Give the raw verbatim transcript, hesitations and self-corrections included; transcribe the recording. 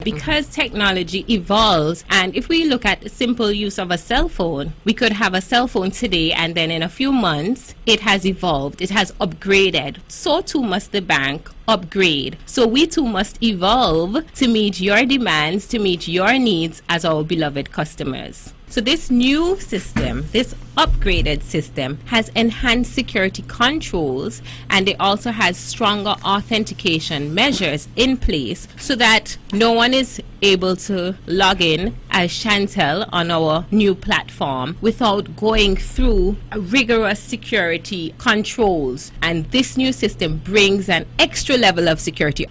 Because technology evolves, and if we look at the simple use of a cell phone, we could have a cell phone today and then in a few months it has evolved, it has upgraded. So too must the bank upgrade. So we too must evolve to meet your demands, to meet your needs as our beloved customers. So this new system, this upgraded system, has enhanced security controls, and it also has stronger authentication measures in place so that no one is able to log in as Chantel on our new platform without going through rigorous security controls. And this new system brings an extra level of security